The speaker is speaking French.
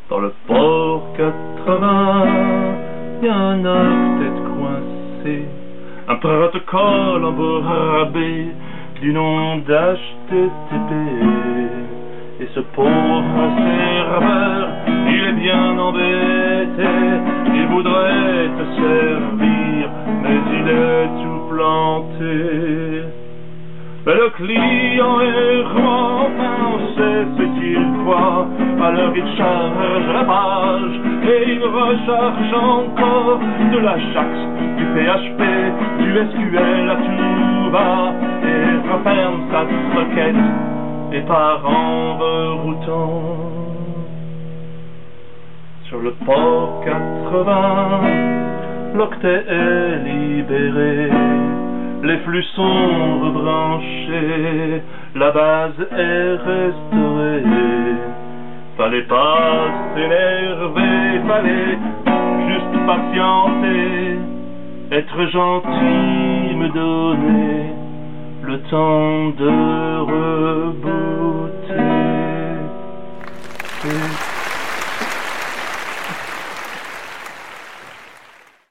Dans le port 80, y a un octet coincé, un protocole en beau rabais du nom d'HTTP. Et ce pauvre serveur, il est bien embêté, il voudrait te servir, mais il est tout planté. Mais le client est roi, enfin on sait ce qu'il croit. Alors il charge la page et il recharge encore de l'Ajax, du PHP, du SQL à tout va, et referme sa requête et part en reroutant. Sur le port 80, l'octet est libéré, les flux sont rebranchés, la base est restaurée. Fallait pas s'énerver, fallait juste patienter, être gentil, me donner le temps de rebooter.